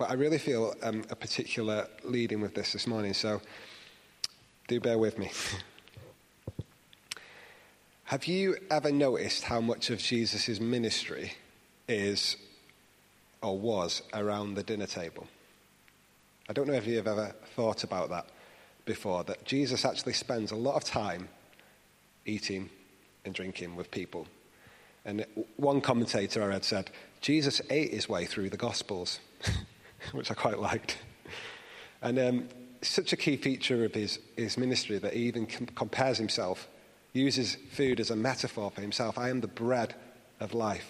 but I really feel a particular leading with this morning, so do bear with me. Have you ever noticed how much of Jesus' ministry is or was around the dinner table? I don't know if you've ever thought about that before, that Jesus actually spends a lot of time eating and drinking with people. And one commentator I read said, Jesus ate his way through the Gospels, which I quite liked. And such a key feature of his ministry that he even compares himself, uses food as a metaphor for himself. I am the bread of life.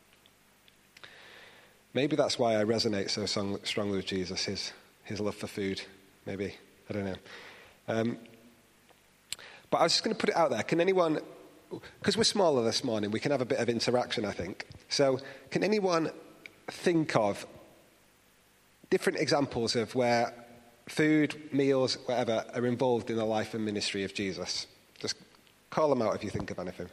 Maybe that's why I resonate so strongly with Jesus, his love for food. Maybe, I don't know. But I was just going to put it out there. Can anyone, because we're smaller this morning, we can have a bit of interaction, I think. So can anyone think of different examples of where food, meals, whatever, are involved in the life and ministry of Jesus? Just call them out if you think of anything.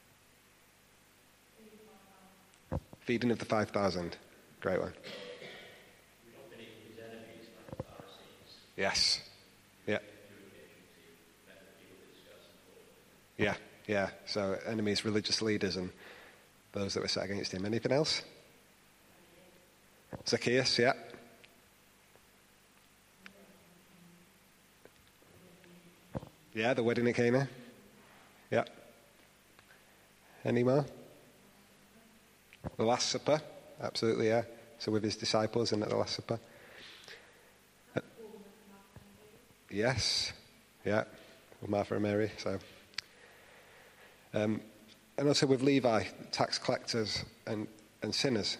Feeding of the 5,000. Great one. Yes. Yeah. Yeah. So enemies, religious leaders, and those that were set against him. Anything else? Zacchaeus, yeah. Yeah, the wedding at Cana. Yeah. Any more? The Last Supper. Absolutely, yeah. So with his disciples and at the Last Supper. Yes. Yeah. With Martha and Mary. So. And also with Levi, tax collectors and sinners.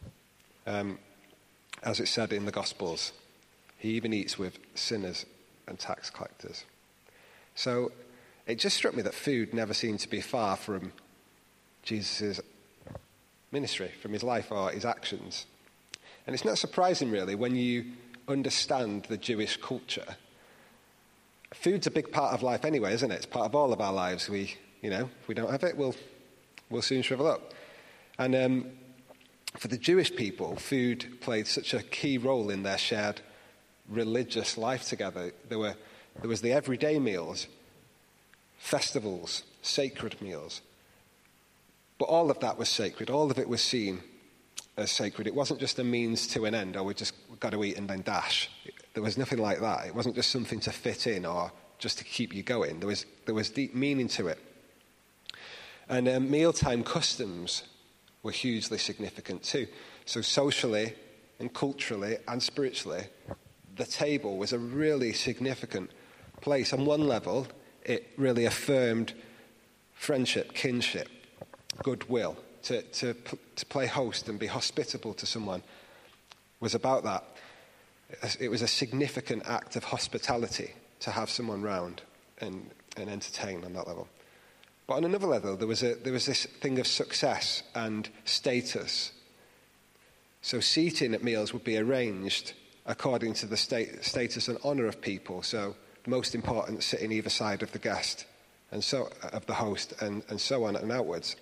As it said in the Gospels, he even eats with sinners and tax collectors. So it just struck me that food never seemed to be far from Jesus' ministry, from his life or his actions. And it's not surprising, really, when you understand the Jewish culture. Food's a big part of life anyway, isn't it? It's part of all of our lives. If we don't have it, we'll soon shrivel up. And for the Jewish people, food played such a key role in their shared religious life together. There was the everyday meals, festivals, sacred meals. But all of that was sacred. All of it was seen as sacred. It wasn't just a means to an end, or we've got to eat and then dash. There was nothing like that. It wasn't just something to fit in or just to keep you going. There was deep meaning to it. And mealtime customs were hugely significant too. So socially and culturally and spiritually, the table was a really significant place. On one level, it really affirmed friendship, kinship, goodwill. To play host and be hospitable to someone was about that. It was a significant act of hospitality to have someone round and entertain on that level. But on another level, there was this thing of success and status. So seating at meals would be arranged according to the status and honour of people. So the most important sitting either side of the guest, and so of the host, and so on and outwards.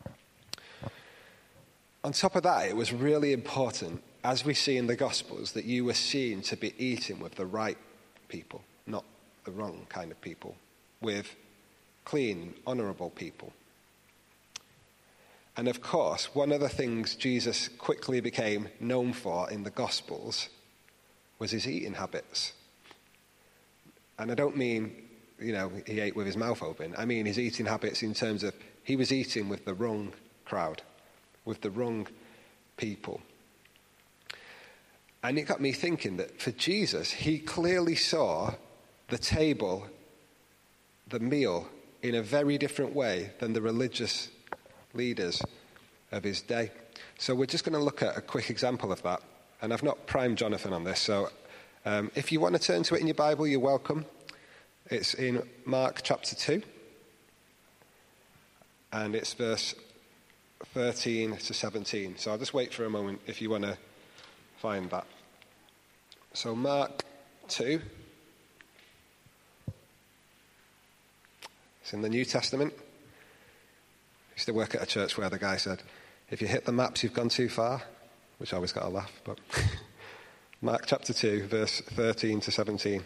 On top of that, it was really important, as we see in the Gospels, that you were seen to be eating with the right people, not the wrong kind of people, with clean, honourable people. And of course, one of the things Jesus quickly became known for in the Gospels was his eating habits. And I don't mean, he ate with his mouth open. I mean his eating habits in terms of he was eating with the wrong crowd, with the wrong people. And it got me thinking that for Jesus, he clearly saw the table, the meal, in a very different way than the religious leaders of his day. So we're just going to look at a quick example of that. And I've not primed Jonathan on this, so if you want to turn to it in your Bible, you're welcome. It's in Mark chapter 2, and it's verse 13 to 17. So I'll just wait for a moment if you want to find that. So Mark 2. It's in the New Testament. I used to work at a church where the guy said, if you hit the maps, you've gone too far, which I always got a laugh, but Mark chapter 2, verse 13 to 17.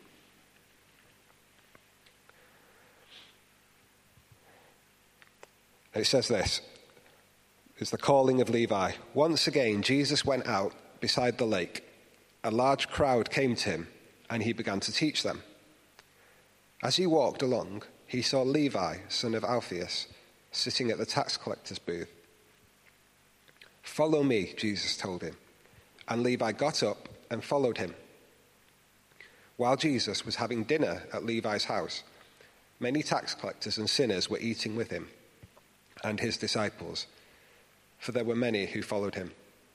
It says this. It's the calling of Levi. Once again, Jesus went out beside the lake. A large crowd came to him, and he began to teach them. As he walked along, he saw Levi, son of Alphaeus, sitting at the tax collector's booth. "Follow me," Jesus told him. And Levi got up and followed him. While Jesus was having dinner at Levi's house, many tax collectors and sinners were eating with him and his disciples, for there were many who followed him.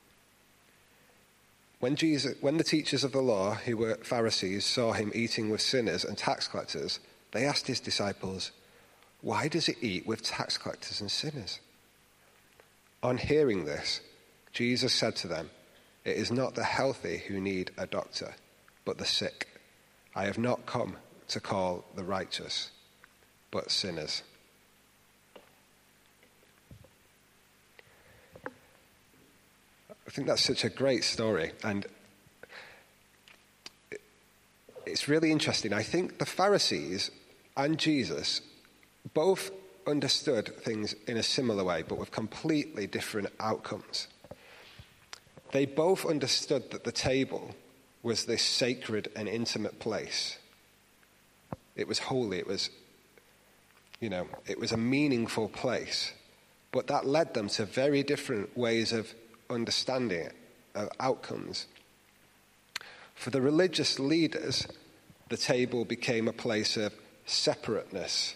When the teachers of the law, who were Pharisees, saw him eating with sinners and tax collectors, they asked his disciples, "Why does he eat with tax collectors and sinners?" On hearing this, Jesus said to them, "It is not the healthy who need a doctor, but the sick. I have not come to call the righteous, but sinners." I think that's such a great story, and it's really interesting. I think the Pharisees and Jesus both understood things in a similar way, but with completely different outcomes. They both understood that the table was this sacred and intimate place. It was holy, it was a meaningful place, but that led them to very different ways of understanding it, of outcomes. For the religious leaders, the table became a place of separateness.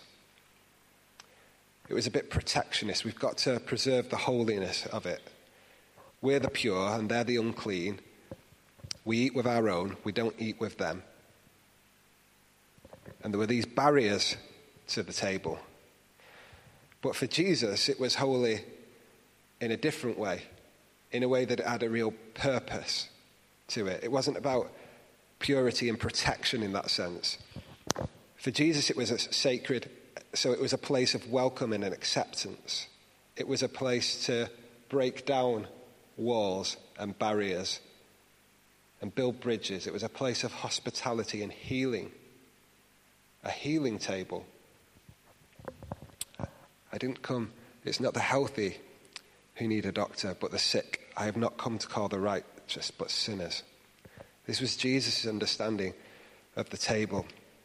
It was a bit protectionist. We've got to preserve the holiness of it. We're the pure and they're the unclean. We eat with our own, we don't eat with them. And there were these barriers to the table. But for Jesus, it was holy in a different way, in a way that it had a real purpose to it. It wasn't about purity and protection in that sense. For Jesus, it was a sacred, so it was a place of welcome and an acceptance. It was a place to break down walls and barriers and build bridges. It was a place of hospitality and healing, a healing table. It's not the healthy who need a doctor, but the sick. I have not come to call the righteous, but sinners. This was Jesus' understanding of the table.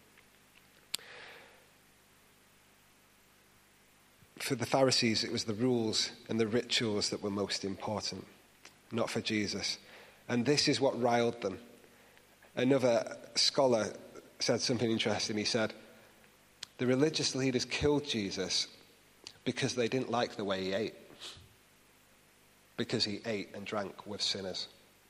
For the Pharisees, it was the rules and the rituals that were most important, not for Jesus. And this is what riled them. Another scholar said something interesting. He said, the religious leaders killed Jesus because they didn't like the way he ate, because he ate and drank with sinners.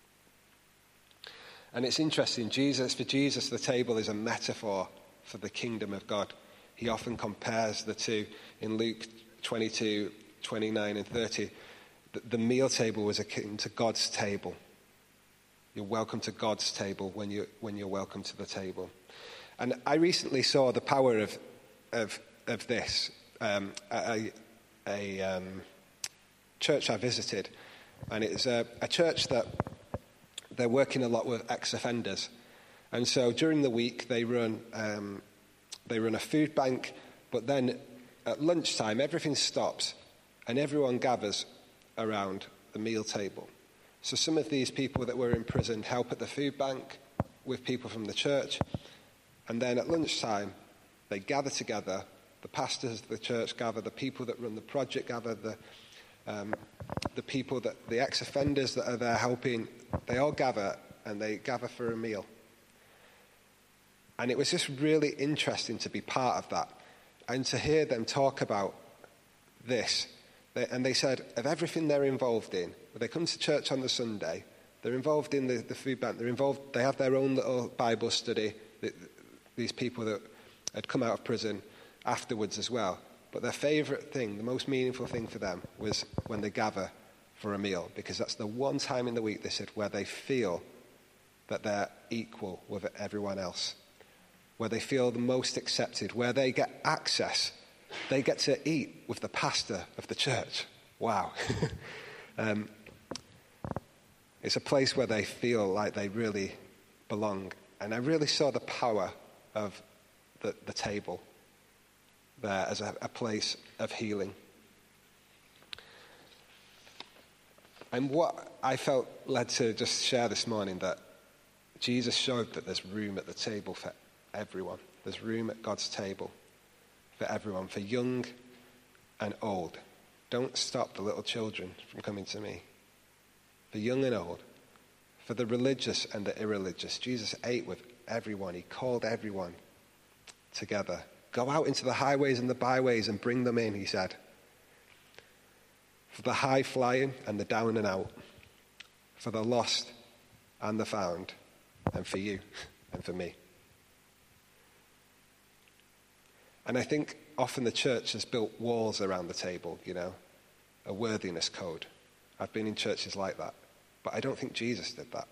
And it's interesting, for Jesus, the table is a metaphor for the kingdom of God. He often compares the two. In Luke 22, 29 and 30, the meal table was akin to God's table. You're welcome to God's table when you're welcome to the table. And I recently saw the power of this at a church I visited. And it's a church that they're working a lot with ex-offenders. And so during the week they run a food bank, but then at lunchtime everything stops and everyone gathers around the meal table. So some of these people that were imprisoned help at the food bank with people from the church. And then at lunchtime they gather together, the pastors of the church gather, the people that run the project gather, the people the ex-offenders that are there helping, they all gather and they gather for a meal. And it was just really interesting to be part of that and to hear them talk about this. And they said of everything they're involved in, when they come to church on the Sunday, they're involved in the food bank, they have their own little Bible study, these people that had come out of prison afterwards as well. But their favourite thing, the most meaningful thing for them, was when they gather for a meal, because that's the one time in the week, they said, where they feel that they're equal with everyone else, where they feel the most accepted, where they get access. They get to eat with the pastor of the church. Wow. It's a place where they feel like they really belong. And I really saw the power of the table there as a place of healing. And what I felt led to just share this morning, that Jesus showed that there's room at the table for everyone. There's room at God's table for everyone, for young and old. Don't stop the little children from coming to me. For young and old, for the religious and the irreligious. Jesus ate with everyone. He called everyone together. Go out into the highways and the byways and bring them in, he said. For the high flying and the down and out. For the lost and the found. And for you and for me. And I think often the church has built walls around the table, a worthiness code. I've been in churches like that. But I don't think Jesus did that.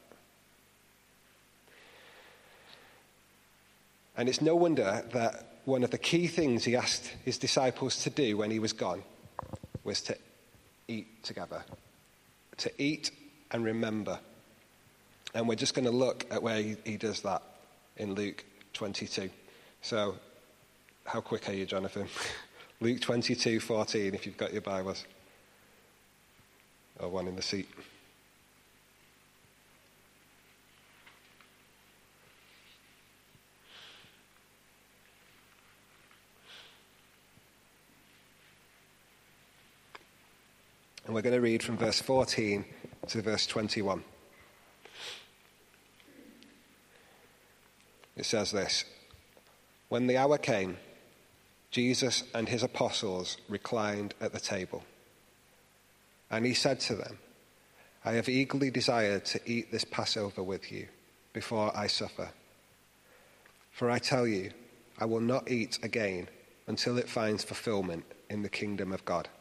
And it's no wonder that one of the key things he asked his disciples to do when he was gone was to eat together. To eat and remember. And we're just going to look at where he does that in Luke 22. So, how quick are you, Jonathan? Luke 22:14, if you've got your Bibles. Or one in the seat. And we're going to read from verse 14 to verse 21. It says this: When the hour came, Jesus and his apostles reclined at the table. And he said to them, I have eagerly desired to eat this Passover with you before I suffer. For I tell you, I will not eat again until it finds fulfillment in the kingdom of God.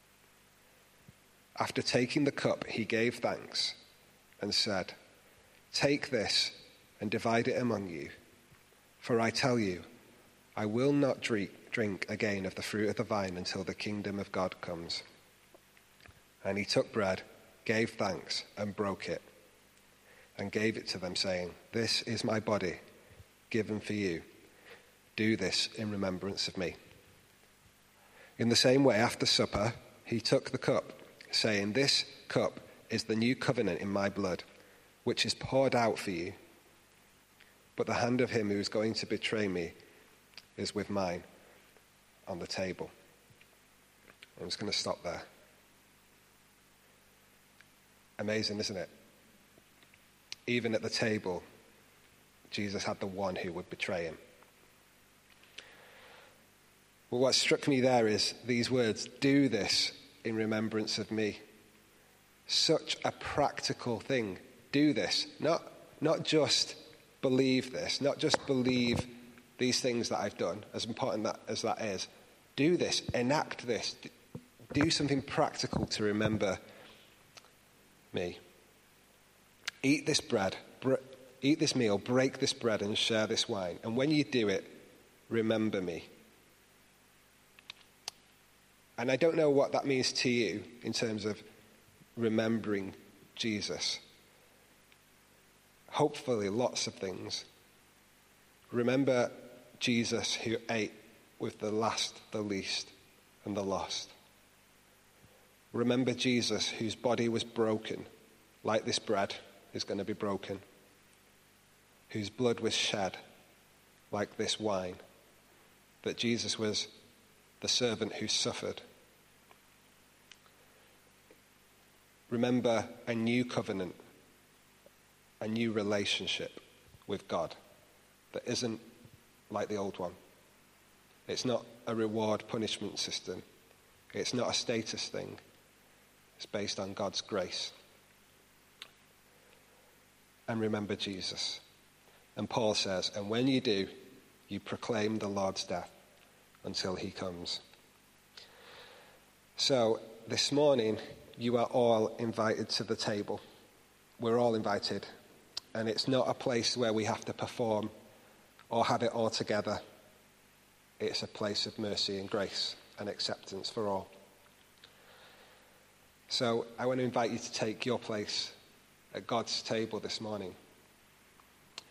After taking the cup, he gave thanks and said, Take this and divide it among you. For I tell you, I will not drink again of the fruit of the vine until the kingdom of God comes. And he took bread, gave thanks, and broke it, and gave it to them, saying, This is my body, given for you. Do this in remembrance of me. In the same way, after supper, he took the cup, saying, This cup is the new covenant in my blood, which is poured out for you. But the hand of him who is going to betray me is with mine on the table. I'm just going to stop there. Amazing, isn't it? Even at the table, Jesus had the one who would betray him. Well, what struck me there is these words, do this in remembrance of me. Such a practical thing. Do this. Not just believe this, not just believe these things that I've done, as important as that is. Do this, enact this, do something practical to remember me. Eat this bread, eat this meal, break this bread and share this wine. And when you do it, remember me. And I don't know what that means to you in terms of remembering Jesus. Hopefully, lots of things. Remember Jesus who ate with the last, the least, and the lost. Remember Jesus whose body was broken, like this bread is going to be broken. Whose blood was shed, like this wine. That Jesus was the servant who suffered. Remember a new covenant, a new relationship with God that isn't like the old one. It's not a reward-punishment system. It's not a status thing. It's based on God's grace. And remember Jesus. And Paul says, and when you do, you proclaim the Lord's death until he comes. So this morning, you are all invited to the table. We're all invited. And it's not a place where we have to perform or have it all together. It's a place of mercy and grace and acceptance for all. So I want to invite you to take your place at God's table this morning.